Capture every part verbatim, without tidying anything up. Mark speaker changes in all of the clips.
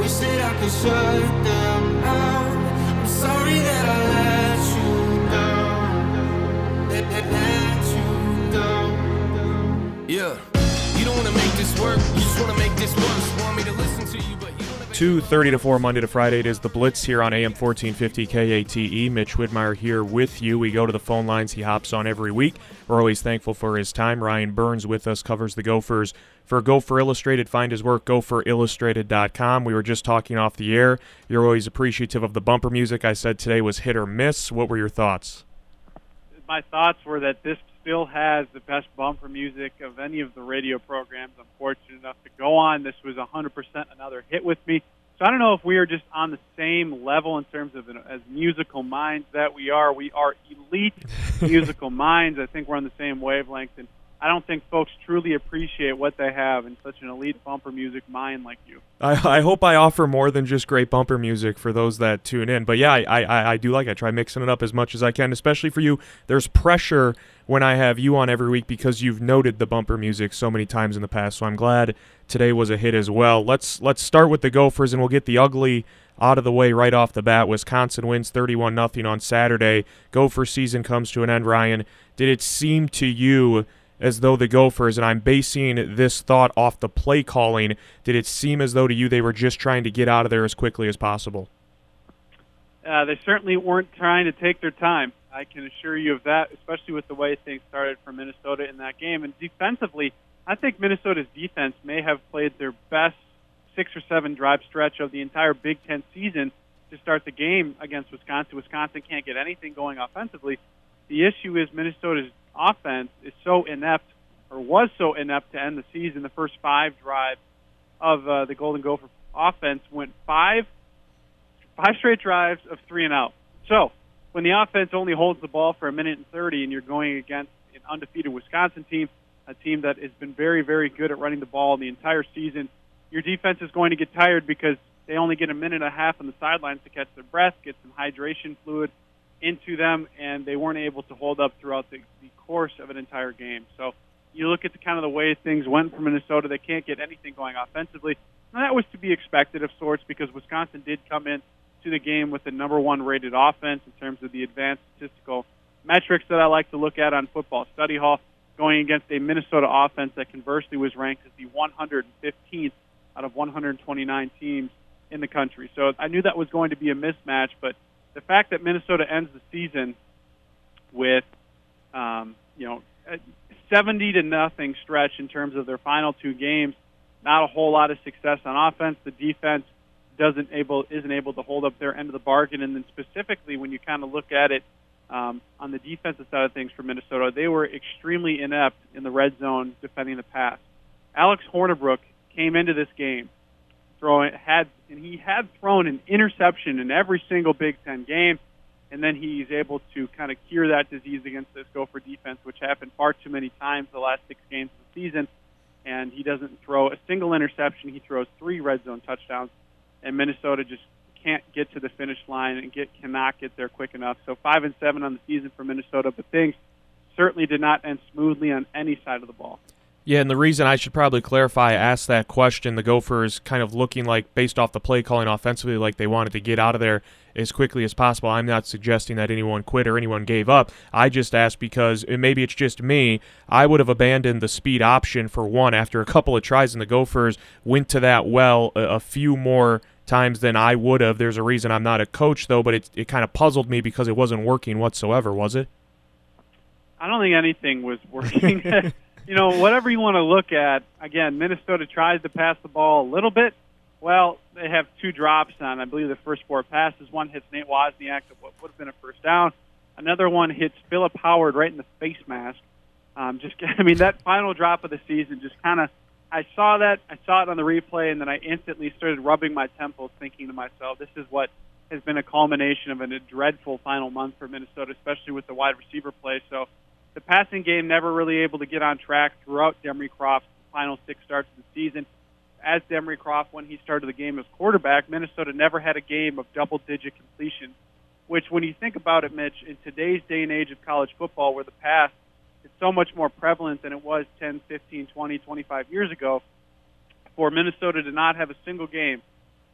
Speaker 1: wish that I could shut them out. I'm sorry that I let you down. Let, let, let you down. Yeah. You don't want to make this work. You just want to make this worse. Want me to listen to you, but you don't have
Speaker 2: two thirty to four Monday to Friday. It is the Blitz here on A M fourteen fifty K A T E. Mitch Widmeyer here with you. We go to the phone lines. He hops on every week. We're always thankful for his time. Ryan Burns with us, covers the Gophers for Gopher Illustrated. Find his work, gopher illustrated dot com. We were just talking off the air. You're always appreciative of the bumper music. I said today was hit or miss. What were your thoughts?
Speaker 3: My thoughts were that this still has the best bumper music of any of the radio programs I'm fortunate enough to go on. This was one hundred percent another hit with me. So I don't know if we are just on the same level in terms of as musical minds that we are. We are elite musical minds. I think we're on the same wavelength, and I don't think folks truly appreciate what they have in such an elite bumper music mind like you.
Speaker 2: I, I hope I offer more than just great bumper music for those that tune in. But yeah, I, I, I do like it. I try mixing it up as much as I can, especially for you. There's pressure when I have you on every week because you've noted the bumper music so many times in the past. So I'm glad today was a hit as well. Let's let's start with the Gophers, and we'll get the ugly out of the way right off the bat. Wisconsin wins thirty-one nothing on Saturday. Gopher season comes to an end, Ryan. Did it seem to you as though the Gophers, and I'm basing this thought off the play calling, did it seem as though to you they were just trying to get out of there as quickly as possible?
Speaker 3: Uh, they certainly weren't trying to take their time. I can assure you of that, especially with the way things started for Minnesota in that game. And defensively, I think Minnesota's defense may have played their best six or seven drive stretch of the entire Big Ten season to start the game against Wisconsin. Wisconsin can't get anything going offensively. The issue is Minnesota's offense is so inept, or was so inept to end the season. The first five drives of uh, the Golden Gopher offense went five, five straight drives of three and out. So when the offense only holds the ball for a minute and thirty, and you're going against an undefeated Wisconsin team, a team that has been very, very good at running the ball the entire season, your defense is going to get tired because they only get a minute and a half on the sidelines to catch their breath, get some hydration fluid into them, and they weren't able to hold up throughout the, the course of an entire game. So you look at the kind of the way things went for Minnesota, they can't get anything going offensively. And that was to be expected of sorts because Wisconsin did come in to the game with the number one rated offense in terms of the advanced statistical metrics that I like to look at on Football Study Hall, going against a Minnesota offense that conversely was ranked as the one hundred fifteenth out of one hundred twenty-nine teams in the country. So I knew that was going to be a mismatch, but the fact that Minnesota ends the season with, um, you know, a seventy to nothing stretch in terms of their final two games, not a whole lot of success on offense. The defense doesn't able isn't able to hold up their end of the bargain, and then specifically when you kind of look at it um, on the defensive side of things for Minnesota, they were extremely inept in the red zone defending the pass. Alex Hornibrook came into this game throwing had and he had thrown an interception in every single Big Ten game, and then he's able to kind of cure that disease against this Gopher defense, which happened far too many times the last six games of the season. And he doesn't throw a single interception. He throws three red zone touchdowns, and Minnesota just can't get to the finish line and get cannot get there quick enough. So five and seven on the season for Minnesota, but things certainly did not end smoothly on any side of the ball.
Speaker 2: Yeah, and the reason I should probably clarify, I asked that question, the Gophers kind of looking like, based off the play calling offensively, like they wanted to get out of there as quickly as possible. I'm not suggesting that anyone quit or anyone gave up. I just asked because, and maybe it's just me, I would have abandoned the speed option for one after a couple of tries, and the Gophers went to that well a, a few more times than I would have. There's a reason I'm not a coach, though, but it, it kind of puzzled me because it wasn't working whatsoever, was it?
Speaker 3: I don't think anything was working. You know, whatever you want to look at, again, Minnesota tries to pass the ball a little bit. Well, they have two drops on, I believe, the first four passes. One hits Nate Wozniak, what would have been a first down. Another one hits Philip Howard right in the face mask. Um, just, I mean, that final drop of the season just kind of, I saw that, I saw it on the replay, and then I instantly started rubbing my temples thinking to myself, this is what has been a culmination of a dreadful final month for Minnesota, especially with the wide receiver play. So the passing game never really able to get on track throughout Demery Croft's final six starts of the season. As Demery Croft, when he started the game as quarterback, Minnesota never had a game of double-digit completion, which when you think about it, Mitch, in today's day and age of college football where the pass is so much more prevalent than it was ten, fifteen, twenty, twenty-five years ago, for Minnesota to not have a single game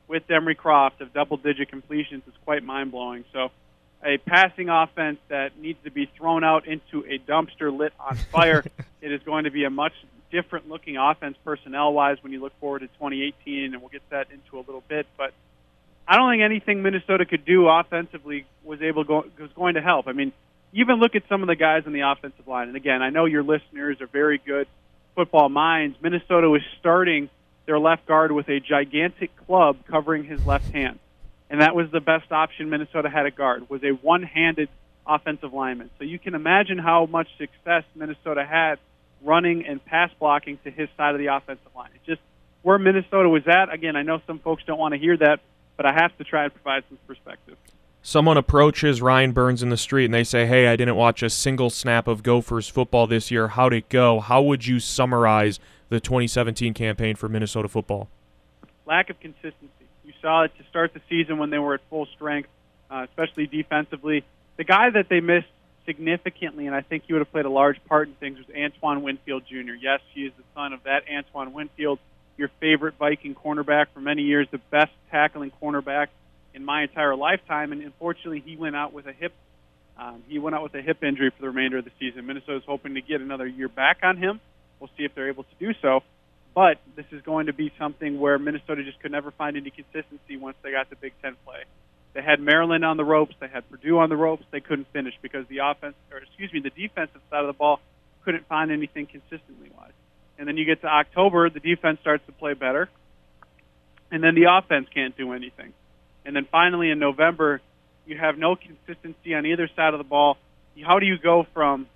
Speaker 3: with Demery Croft of double-digit completions is quite mind-blowing. So a passing offense that needs to be thrown out into a dumpster lit on fire. It is going to be a much different-looking offense personnel-wise when you look forward to twenty eighteen, and we'll get that into a little bit. But I don't think anything Minnesota could do offensively was able to go, was going to help. I mean, even look at some of the guys on the offensive line. And again, I know your listeners are very good football minds. Minnesota was starting their left guard with a gigantic club covering his left hand. And that was the best option Minnesota had at guard, was a one-handed offensive lineman. So you can imagine how much success Minnesota had running and pass blocking to his side of the offensive line. It's just where Minnesota was at. Again, I know some folks don't want to hear that, but I have to try and provide some perspective.
Speaker 2: Someone approaches Ryan Burns in the street and they say, hey, I didn't watch a single snap of Gophers football this year. How'd it go? How would you summarize the twenty seventeen campaign for Minnesota football?
Speaker 3: Lack of consistency. You saw it to start the season when they were at full strength, uh, especially defensively. The guy that they missed significantly, and I think he would have played a large part in things, was Antoine Winfield Junior Yes, he is the son of that Antoine Winfield, your favorite Viking cornerback for many years, the best tackling cornerback in my entire lifetime, and unfortunately he went out with a hip um, he went out with a hip injury for the remainder of the season. Minnesota's hoping to get another year back on him. We'll see if they're able to do so. But this is going to be something where Minnesota just could never find any consistency once they got the Big Ten play. They had Maryland on the ropes. They had Purdue on the ropes. They couldn't finish because the offense, or excuse me, the defensive side of the ball couldn't find anything consistently wise. And then you get to October, the defense starts to play better, and then the offense can't do anything. And then finally in November, you have no consistency on either side of the ball. How do you go from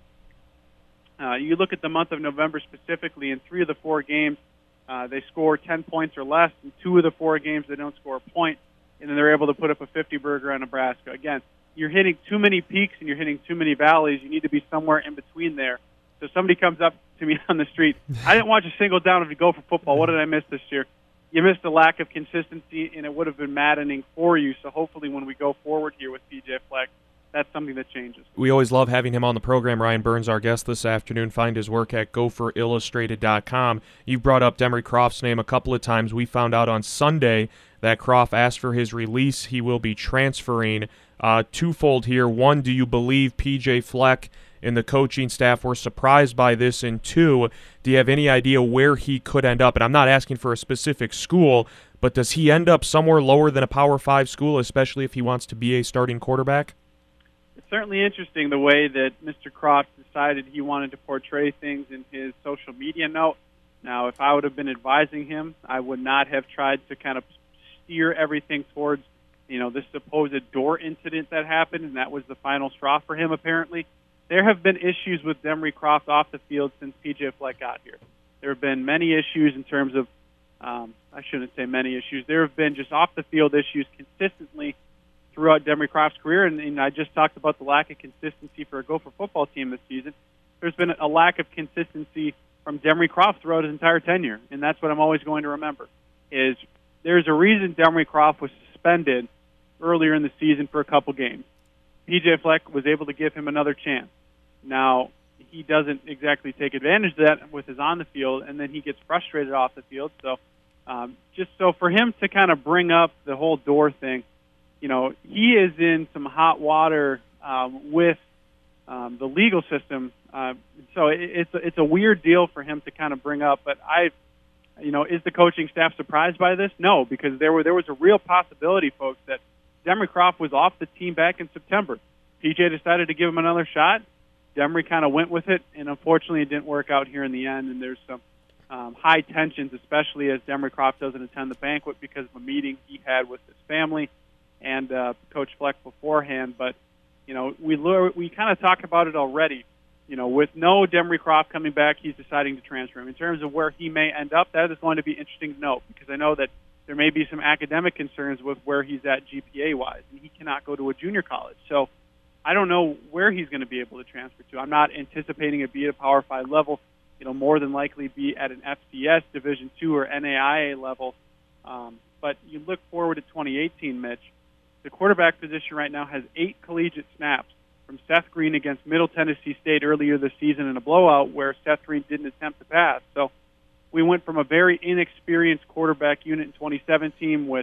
Speaker 3: uh, you look at the month of November specifically, in three of the four games, uh, they score ten points or less. In two of the four games, they don't score a point, and then they're able to put up a fifty-burger on Nebraska. Again, you're hitting too many peaks and you're hitting too many valleys. You need to be somewhere in between there. So somebody comes up to me on the street, I didn't watch a single down of the Gopher football. What did I miss this year? You missed a lack of consistency, and it would have been maddening for you. So hopefully when we go forward here with P J Fleck, that's something that changes.
Speaker 2: We always love having him on the program. Ryan Burns, our guest this afternoon. Find his work at gopher illustrated dot com. You've brought up Demery Croft's name a couple of times. We found out on Sunday that Croft asked for his release. He will be transferring. Uh, twofold here. One, do you believe P J Fleck and the coaching staff were surprised by this? And two, do you have any idea where he could end up? And I'm not asking for a specific school, but does he end up somewhere lower than a Power Five school, especially if he wants to be a starting quarterback?
Speaker 3: It's certainly interesting the way that Mister Croft decided he wanted to portray things in his social media note. Now, if I would have been advising him, I would not have tried to kind of steer everything towards, you know, this supposed door incident that happened, and that was the final straw for him, apparently. There have been issues with Demery Croft off the field since P J Fleck got here. There have been many issues in terms of, um, I shouldn't say many issues, there have been just off-the-field issues consistently throughout Demery Croft's career, and, and I just talked about the lack of consistency for a Gopher football team this season. There's been a lack of consistency from Demery Croft throughout his entire tenure, and that's what I'm always going to remember, is there's a reason Demery Croft was suspended earlier in the season for a couple games. P J Fleck was able to give him another chance. Now, he doesn't exactly take advantage of that with his on the field, and then he gets frustrated off the field. So um, just so for him to kind of bring up the whole door thing, you know, he is in some hot water um, with um, the legal system. Uh, so it, it's, a, it's a weird deal for him to kind of bring up. But I, you know, is the coaching staff surprised by this? No, because there were there was a real possibility, folks, that Demery Croft was off the team back in September. P J decided to give him another shot. Demery kind of went with it, and unfortunately it didn't work out here in the end, and there's some um, high tensions, especially as Demery Croft doesn't attend the banquet because of a meeting he had with his family and uh, Coach Fleck beforehand. But, you know, we lure, we kind of talk about it already. You know, with no Demery Croft coming back, he's deciding to transfer him. In terms of where he may end up, that is going to be interesting to note, because I know that there may be some academic concerns with where he's at G P A-wise, and he cannot go to a junior college. So I don't know where he's going to be able to transfer to. I'm not anticipating it be at a Power Five level. It'll more than likely be at an F C S Division Two or N A I A level. Um, but you look forward to twenty eighteen, Mitch. The quarterback position right now has eight collegiate snaps from Seth Green against Middle Tennessee State earlier this season in a blowout where Seth Green didn't attempt to pass. So we went from a very inexperienced quarterback unit in twenty seventeen with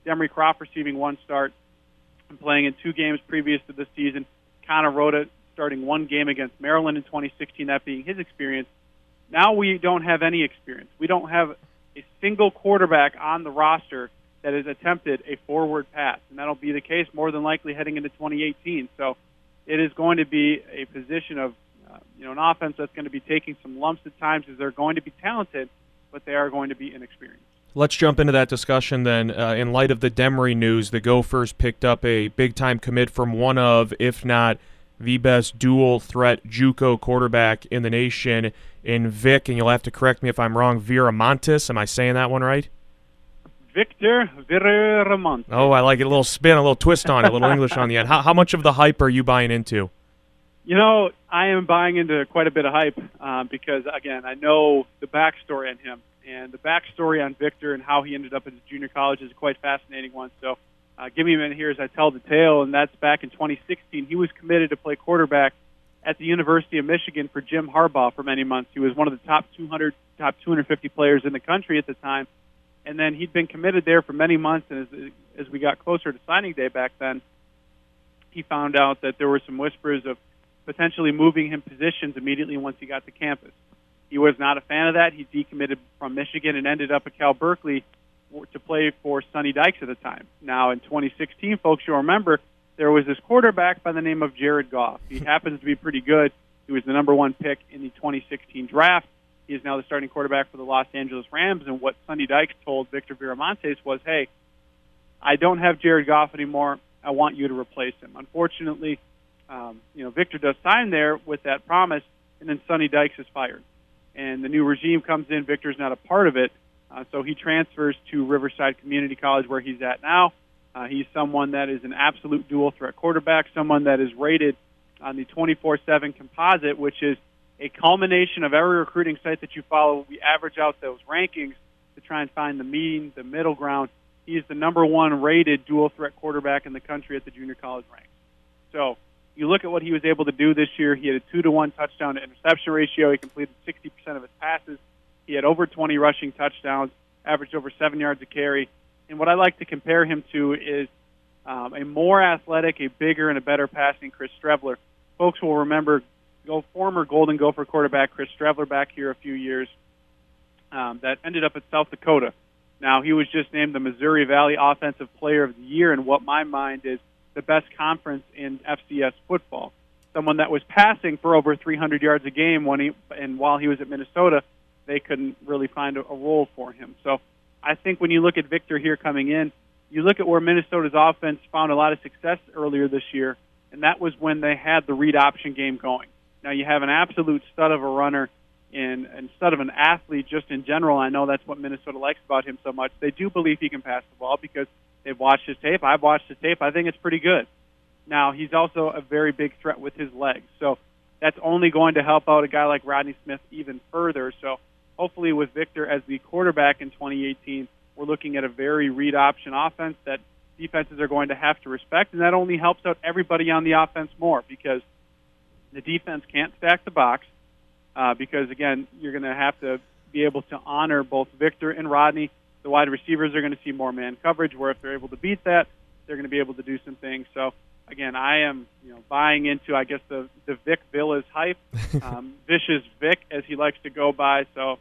Speaker 3: Demery Croft receiving one start and playing in two games previous to this season. Connor Rhoda starting one game against Maryland in twenty sixteen, that being his experience. Now we don't have any experience. We don't have a single quarterback on the roster that has attempted a forward pass, and that'll be the case more than likely heading into twenty eighteen. So it is going to be a position of, uh, you know, an offense that's going to be taking some lumps at times, as they're going to be talented, but they are going to be inexperienced.
Speaker 2: Let's jump into that discussion then. Uh, in light of the Demery news, the Gophers picked up a big-time commit from one of, if not the best dual-threat JUCO quarterback in the nation in Vic, and you'll have to correct me if I'm wrong, Viramontes. Am I saying that one right?
Speaker 3: Victor Viramontes.
Speaker 2: Oh, I like it. A little spin, a little twist on it, a little English on the end. How, how much of the hype are you buying into?
Speaker 3: You know, I am buying into quite a bit of hype uh, because, again, I know the backstory on him. And the backstory on Victor and how he ended up at his junior college is a quite fascinating one. So uh, give me a minute here as I tell the tale, and that's back in twenty sixteen. He was committed to play quarterback at the University of Michigan for Jim Harbaugh for many months. He was one of the top two hundred, top two hundred fifty players in the country at the time. And then he'd been committed there for many months, and as, as we got closer to signing day back then, he found out that there were some whispers of potentially moving him positions immediately once he got to campus. He was not a fan of that. He decommitted from Michigan and ended up at Cal Berkeley to play for Sonny Dykes at the time. Now, in twenty sixteen, folks, you'll remember, there was this quarterback by the name of Jared Goff. He happens to be pretty good. He was the number one pick in the twenty sixteen draft. He is now the starting quarterback for the Los Angeles Rams, and what Sonny Dykes told Victor Viramontes was, hey, I don't have Jared Goff anymore. I want you to replace him. Unfortunately, um, you know, Victor does sign there with that promise, and then Sonny Dykes is fired. And the new regime comes in. Victor's not a part of it, uh, so he transfers to Riverside Community College, where he's at now. Uh, he's someone that is an absolute dual-threat quarterback, someone that is rated on the twenty-four seven composite, which is a culmination of every recruiting site that you follow. We average out those rankings to try and find the mean, the middle ground. He is the number one rated dual-threat quarterback in the country at the junior college ranks. So you look at what he was able to do this year. He had a two to one touchdown to interception ratio. He completed sixty percent of his passes. He had over twenty rushing touchdowns, averaged over seven yards a carry. And what I like to compare him to is um, a more athletic, a bigger, and a better passing Chris Streveler. Folks will remember go, former Golden Gopher quarterback Chris Streveler back here a few years um, that ended up at South Dakota. Now, he was just named the Missouri Valley Offensive Player of the Year in what my mind is the best conference in F C S football. Someone that was passing for over three hundred yards a game when he, and while he was at Minnesota, they couldn't really find a, a role for him. So I think when you look at Victor here coming in, you look at where Minnesota's offense found a lot of success earlier this year, and that was when they had the read option game going. Now you have an absolute stud of a runner and, and stud of an athlete just in general. I know that's what Minnesota likes about him so much. They do believe he can pass the ball because they've watched his tape. I've watched his tape. I think it's pretty good. Now, he's also a very big threat with his legs. So that's only going to help out a guy like Rodney Smith even further. So hopefully with Victor as the quarterback in twenty eighteen, we're looking at a very read option offense that defenses are going to have to respect, and that only helps out everybody on the offense more because the defense can't stack the box uh, because, again, you're going to have to be able to honor both Victor and Rodney. The wide receivers are going to see more man coverage, where if they're able to beat that, they're going to be able to do some things. So, again, I am you know buying into, I guess, the, the Vic Villas hype, um, Vicious Vic, as he likes to go by. So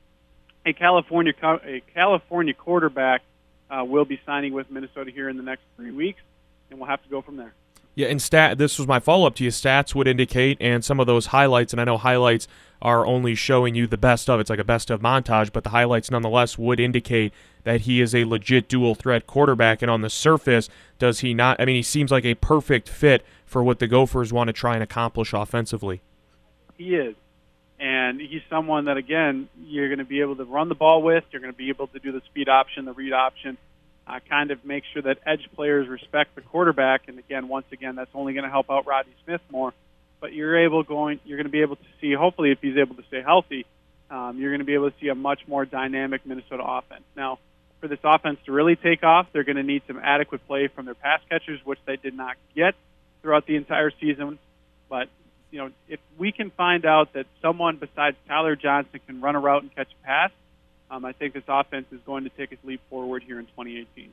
Speaker 3: a California a California quarterback uh, will be signing with Minnesota here in the next three weeks, and we'll have to go from there.
Speaker 2: Yeah, and stat. This was my follow-up to you. Stats would indicate, and some of those highlights, and I know highlights are only showing you the best of. It's like a best-of montage, but the highlights nonetheless would indicate that he is a legit dual-threat quarterback, and on the surface, does he not? I mean, he seems like a perfect fit for what the Gophers want to try and accomplish offensively.
Speaker 3: He is, and he's someone that, again, you're going to be able to run the ball with. You're going to be able to do the speed option, the read option, Uh, kind of make sure that edge players respect the quarterback, and again, once again, that's only going to help out Rodney Smith more. But you're able going, you're going to be able to see, hopefully, if he's able to stay healthy, um, you're going to be able to see a much more dynamic Minnesota offense. Now, for this offense to really take off, they're going to need some adequate play from their pass catchers, which they did not get throughout the entire season. But you know, if we can find out that someone besides Tyler Johnson can run a route and catch a pass, Um, I think this offense is going to take its leap forward here in twenty eighteen.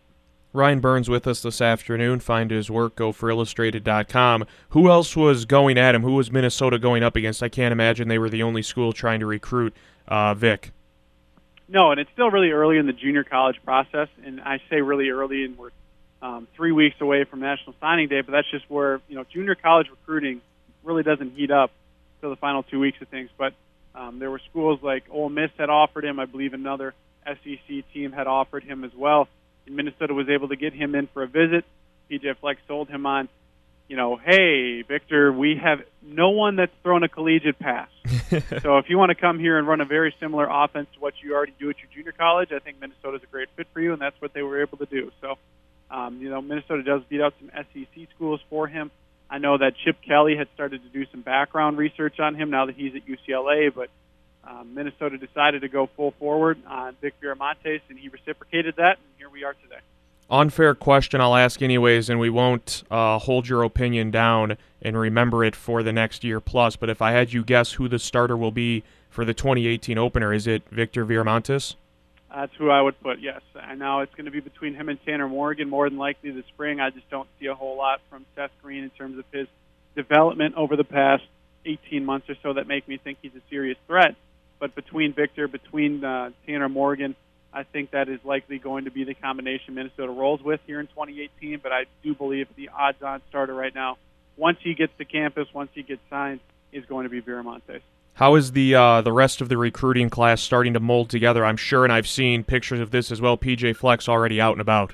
Speaker 2: Ryan Burns with us this afternoon. Find his work, go for illustrated dot com. Who else was going at him? Who was Minnesota going up against? I can't imagine they were the only school trying to recruit uh, Vic.
Speaker 3: No, and it's still really early in the junior college process, and I say really early, and we're um, three weeks away from National Signing Day, but that's just where, you know, junior college recruiting really doesn't heat up till the final two weeks of things. But um, there were schools like Ole Miss had offered him. I believe another S E C team had offered him as well. And Minnesota was able to get him in for a visit. P J Fleck sold him on, you know, hey, Victor, we have no one that's thrown a collegiate pass. So if you want to come here and run a very similar offense to what you already do at your junior college, I think Minnesota's a great fit for you, and that's what they were able to do. So, um, you know, Minnesota does beat out some S E C schools for him. I know that Chip Kelly had started to do some background research on him now that he's at U C L A, but um, Minnesota decided to go full forward on Vic Viramontes, and he reciprocated that, and here we are today.
Speaker 2: Unfair question I'll ask anyways, and we won't uh, hold your opinion down and remember it for the next year plus, but if I had you guess who the starter will be for the twenty eighteen opener, is it Victor Viramontes?
Speaker 3: That's who I would put, yes. I know it's going to be between him and Tanner Morgan more than likely this spring. I just don't see a whole lot from Seth Green in terms of his development over the past eighteen months or so that make me think he's a serious threat. But between Victor, between uh, Tanner Morgan, I think that is likely going to be the combination Minnesota rolls with here in twenty eighteen, but I do believe the odds-on starter right now, once he gets to campus, once he gets signed, is going to be Viramontes.
Speaker 2: How is the uh, the rest of the recruiting class starting to mold together? I'm sure, and I've seen pictures of this as well, P J Fleck's already out and about.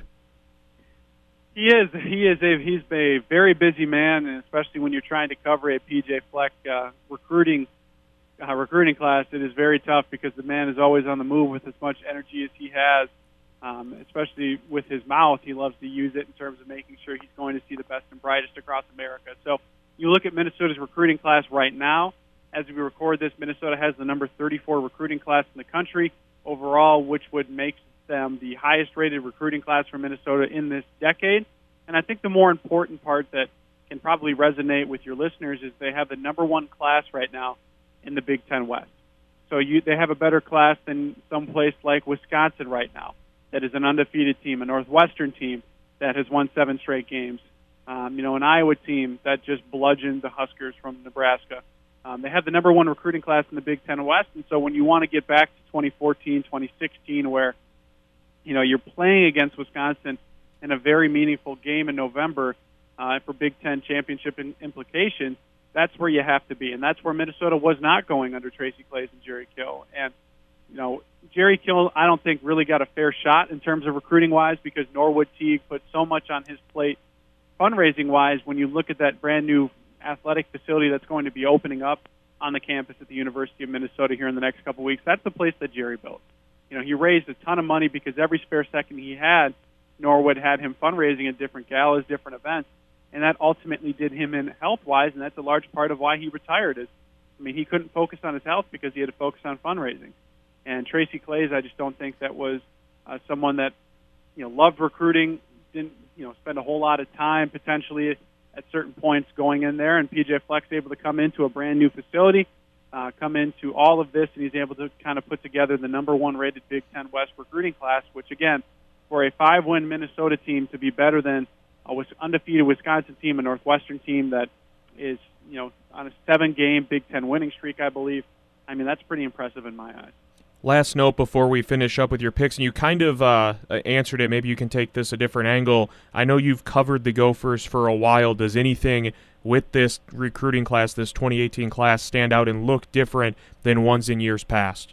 Speaker 3: He is. He is a, he's a very busy man, and especially when you're trying to cover a P J Fleck uh, recruiting Uh, recruiting class, it is very tough because the man is always on the move with as much energy as he has, um, especially with his mouth. He loves to use it in terms of making sure he's going to see the best and brightest across America. So you look at Minnesota's recruiting class right now. As we record this, Minnesota has the number thirty-four recruiting class in the country overall, which would make them the highest-rated recruiting class for Minnesota in this decade. And I think the more important part that can probably resonate with your listeners is they have the number one class right now in the Big Ten West. So you, they have a better class than someplace like Wisconsin right now that is an undefeated team, a Northwestern team that has won seven straight games, um, you know, an Iowa team that just bludgeoned the Huskers from Nebraska. Um, they have the number one recruiting class in the Big Ten West, and so when you want to get back to twenty fourteen, twenty sixteen, where, you know, you're playing against Wisconsin in a very meaningful game in November uh, for Big Ten championship in, implications, that's where you have to be, and that's where Minnesota was not going under Tracy Claeys and Jerry Kill. And, you know, Jerry Kill, I don't think, really got a fair shot in terms of recruiting-wise because Norwood Teague put so much on his plate fundraising-wise when you look at that brand-new athletic facility that's going to be opening up on the campus at the University of Minnesota here in the next couple of weeks. That's the place that Jerry built. You know, he raised a ton of money because every spare second he had, Norwood had him fundraising at different galas, different events. And that ultimately did him in health-wise, and that's a large part of why he retired. Is, I mean, he couldn't focus on his health because he had to focus on fundraising. And Tracy Claeys, I just don't think that was uh, someone that, you know, loved recruiting, didn't, you know, spend a whole lot of time potentially at certain points going in there. And P J Fleck's able to come into a brand new facility, uh, come into all of this, and he's able to kind of put together the number one rated Big Ten West recruiting class, which again, for a five-win Minnesota team to be better than a undefeated Wisconsin team, a Northwestern team that is, you know, on a seven-game Big Ten winning streak, I believe. I mean, that's pretty impressive in my eyes.
Speaker 2: Last note before we finish up with your picks, and you kind of uh, answered it. Maybe you can take this a different angle. I know you've covered the Gophers for a while. Does anything with this recruiting class, this twenty eighteen class, stand out and look different than ones in years past?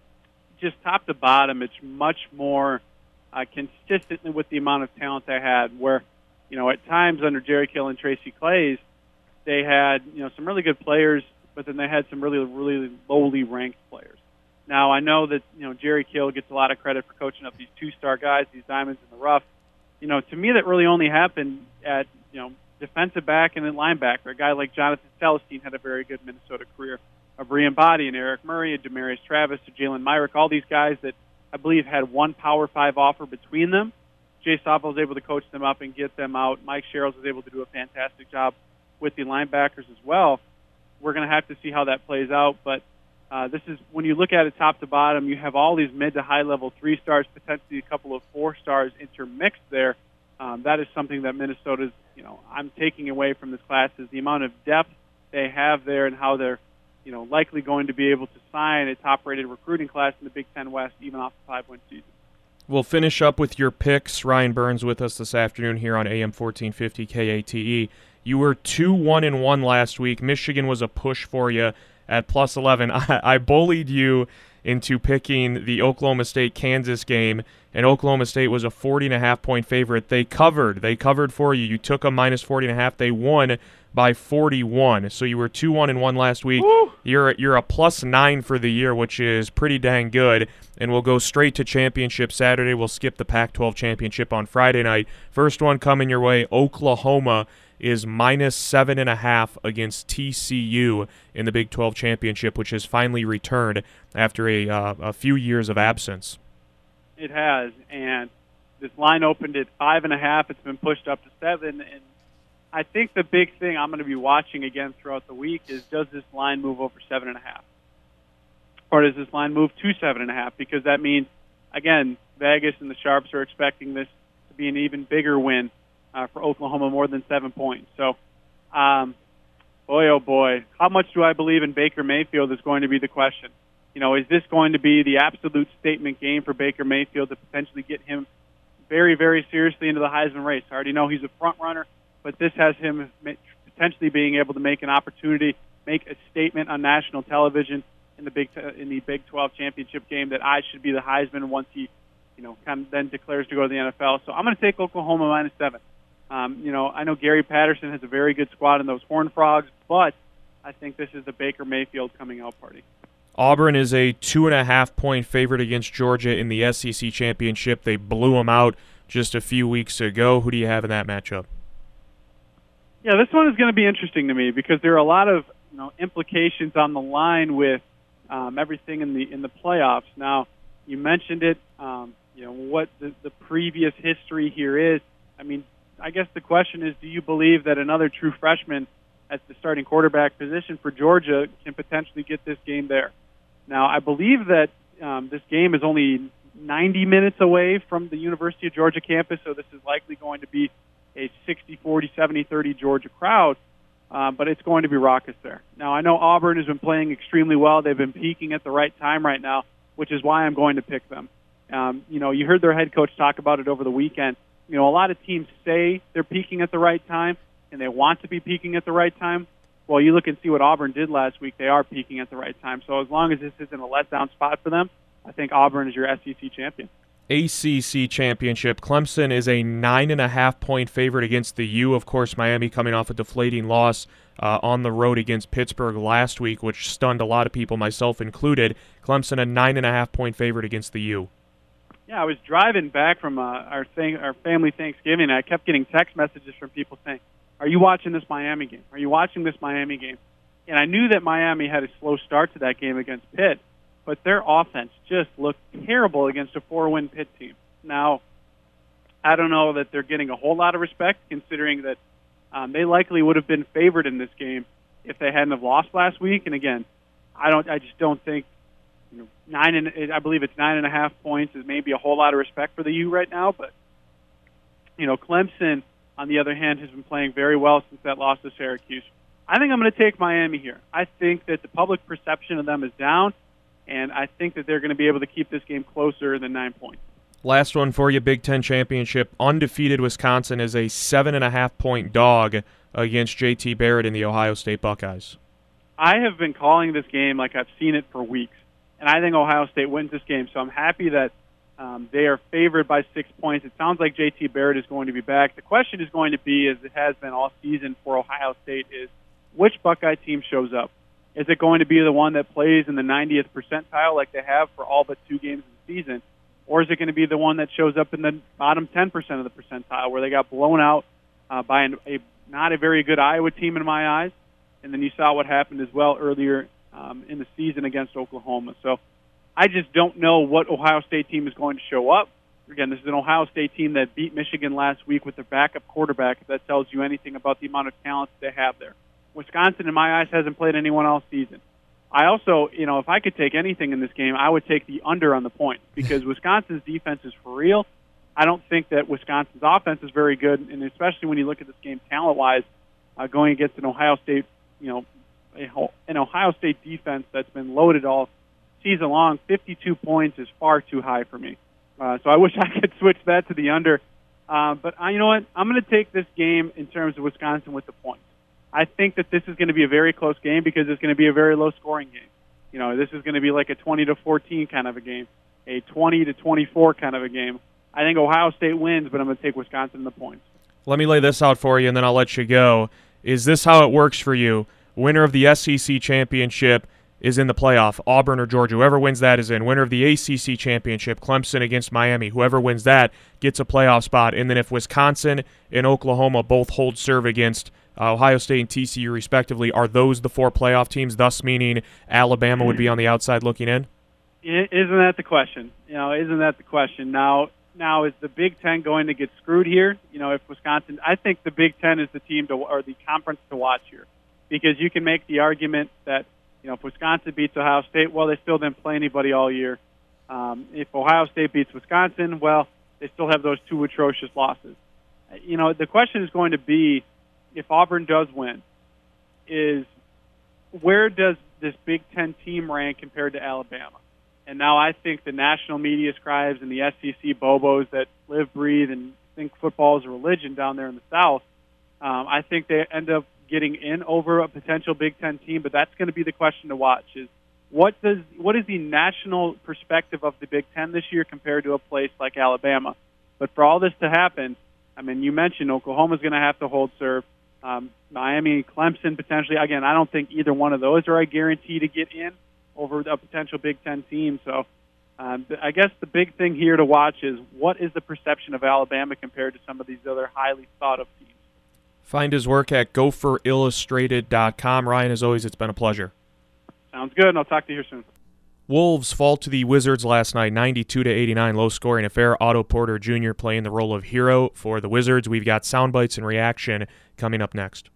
Speaker 3: Just top to bottom, it's much more uh, consistently with the amount of talent they had, where, you know, at times under Jerry Kill and Tracy Claeys, they had, you know, some really good players, but then they had some really, really lowly ranked players. Now, I know that, you know, Jerry Kill gets a lot of credit for coaching up these two-star guys, these diamonds in the rough. You know, to me, that really only happened at, you know, defensive back and then linebacker. A guy like Jonathan Celestine had a very good Minnesota career. A Brian Body and Eric Murray, a Demarius Travis, a Jalen Myrick, all these guys that I believe had one Power Five offer between them. Jay Softball was able to coach them up and get them out. Mike Sherrills was able to do a fantastic job with the linebackers as well. We're going to have to see how that plays out, but uh, this is, when you look at it top to bottom, you have all these mid to high level three stars, potentially a couple of four stars intermixed there, Um, that is something that Minnesota's, you know, I'm taking away from this class is the amount of depth they have there and how they're, you know, likely going to be able to sign a top-rated recruiting class in the Big Ten West, even off the five-win season.
Speaker 2: We'll finish up with your picks. Ryan Burns with us this afternoon here on A M fourteen fifty K A T E. You were two one and one last week. Michigan was a push for you at plus eleven. I, I bullied you into picking the Oklahoma State-Kansas game, and Oklahoma State was a forty and a half point favorite. They covered. They covered for you. You took a minus forty and a half. They won by forty-one. So you were two one and one last week.
Speaker 3: Woo!
Speaker 2: You're you're a plus nine for the year, which is pretty dang good. And we'll go straight to championship Saturday. We'll skip the Pac twelve championship on Friday night. First one coming your way, Oklahoma is minus seven and a half against T C U in the Big twelve championship, which has finally returned after a uh, a few years of absence.
Speaker 3: It has, and this line opened at five and a half. It's been pushed up to seven, and I think the big thing I'm going to be watching again throughout the week is, does this line move over seven and a half, or does this line move to seven and a half? Because that means, again, Vegas and the Sharps are expecting this to be an even bigger win uh, for Oklahoma, more than seven points. So, um, boy, oh boy, how much do I believe in Baker Mayfield is going to be the question. You know, is this going to be the absolute statement game for Baker Mayfield to potentially get him very, very seriously into the Heisman race? I already know he's a front runner, but this has him potentially being able to make an opportunity, make a statement on national television in the Big in the Big twelve championship game that I should be the Heisman once he, you know, kind of then declares to go to the N F L. So I'm going to take Oklahoma minus seven. Um, you know, I know Gary Patterson has a very good squad in those Horned Frogs, but I think this is the Baker Mayfield coming out party.
Speaker 2: Auburn is a two and a half point favorite against Georgia in the S E C championship. They blew them out just a few weeks ago. Who do you have in that matchup?
Speaker 3: Yeah, this one is going to be interesting to me because there are a lot of, you know, implications on the line with um, everything in the in the playoffs. Now, you mentioned it. Um, you know what the, the previous history here is. I mean, I guess the question is, do you believe that another true freshman at the starting quarterback position for Georgia can potentially get this game there? Now, I believe that um, this game is only ninety minutes away from the University of Georgia campus, so this is likely going to be a sixty forty, seventy thirty Georgia crowd, uh, but it's going to be raucous there. Now, I know Auburn has been playing extremely well. They've been peaking at the right time right now, which is why I'm going to pick them. Um, you know, you heard their head coach talk about it over the weekend. You know, a lot of teams say they're peaking at the right time, and they want to be peaking at the right time. Well, you look and see what Auburn did last week. They are peaking at the right time. So as long as this isn't a letdown spot for them, I think Auburn is your S E C champion.
Speaker 2: A C C championship. Clemson is a nine and a half point favorite against the U. Of course, Miami coming off a deflating loss uh, on the road against Pittsburgh last week, which stunned a lot of people, myself included. Clemson a nine and a half point favorite against the U.
Speaker 3: Yeah, I was driving back from uh, our thing, our family Thanksgiving, and I kept getting text messages from people saying, "Are you watching this Miami game? Are you watching this Miami game?" And I knew that Miami had a slow start to that game against Pitt, but their offense just looked terrible against a four-win Pitt team. Now, I don't know that they're getting a whole lot of respect, considering that um, they likely would have been favored in this game if they hadn't have lost last week. And again, I don't. I just don't think you know nine and I believe it's nine and a half points is maybe a whole lot of respect for the U right now. But you know, Clemson, on the other hand, has been playing very well since that loss to Syracuse. I think I'm going to take Miami here. I think that the public perception of them is down, and I think that they're going to be able to keep this game closer than nine points.
Speaker 2: Last one for you, Big Ten championship. Undefeated Wisconsin is a seven and a half point dog against J T Barrett and the Ohio State Buckeyes.
Speaker 3: I have been calling this game like I've seen it for weeks, and I think Ohio State wins this game. So I'm happy that um, they are favored by six points. It sounds like J T Barrett is going to be back. The question is going to be, as it has been all season for Ohio State, is which Buckeye team shows up? Is it going to be the one that plays in the ninetieth percentile like they have for all but two games of the season? Or is it going to be the one that shows up in the bottom ten percent of the percentile where they got blown out uh, by an, a not a very good Iowa team in my eyes? And then you saw what happened as well earlier um, in the season against Oklahoma. So I just don't know what Ohio State team is going to show up. Again, this is an Ohio State team that beat Michigan last week with their backup quarterback. If that tells you anything about the amount of talent they have there. Wisconsin, in my eyes, hasn't played anyone all season. I also, you know, if I could take anything in this game, I would take the under on the point because Wisconsin's defense is for real, I don't think that Wisconsin's offense is very good, and especially when you look at this game talent-wise, uh, going against an Ohio State, you know, a, an Ohio State defense that's been loaded all season long. fifty-two points is far too high for me. Uh, so I wish I could switch that to the under. Uh, but I, you know what? I'm going to take this game in terms of Wisconsin with the points. I think that this is going to be a very close game because it's going to be a very low-scoring game. You know, this is going to be like a twenty to fourteen kind of a game, a twenty to twenty-four kind of a game. I think Ohio State wins, but I'm going to take Wisconsin in the points.
Speaker 2: Let me lay this out for you, and then I'll let you go. Is this how it works for you? Winner of the S E C championship is in the playoff. Auburn or Georgia, whoever wins that is in. Winner of the A C C championship, Clemson against Miami. Whoever wins that gets a playoff spot. And then if Wisconsin and Oklahoma both hold serve against uh, Ohio State and T C U respectively, are those the four playoff teams, thus meaning Alabama would be on the outside looking in?
Speaker 3: Isn't that the question? You know, isn't that the question? Now, now is the Big Ten going to get screwed here? You know, if Wisconsin, I think the Big Ten is the team to, or the conference to watch here, because you can make the argument that, you know, if Wisconsin beats Ohio State, well, they still didn't play anybody all year. Um, if Ohio State beats Wisconsin, well, they still have those two atrocious losses. You know, the question is going to be, if Auburn does win, is where does this Big Ten team rank compared to Alabama? And now I think the national media scribes and the S E C bobos that live, breathe, and think football is a religion down there in the South, um, I think they end up getting in over a potential Big Ten team. But that's going to be the question to watch: is what does what is the national perspective of the Big Ten this year compared to a place like Alabama? But for all this to happen, I mean, you mentioned Oklahoma's going to have to hold serve. Um, Miami, Clemson potentially. Again, I don't think either one of those are a guarantee to get in over a potential Big Ten team. So um, I guess the big thing here to watch is what is the perception of Alabama compared to some of these other highly thought-of teams.
Speaker 2: Find his work at gopher illustrated dot com. Ryan, as always, it's been a pleasure.
Speaker 3: Sounds good, and I'll talk to you here soon.
Speaker 2: Wolves fall to the Wizards last night, ninety-two to eighty-nine, low-scoring affair. Otto Porter Junior playing the role of hero for the Wizards. We've got sound bites and reaction coming up next.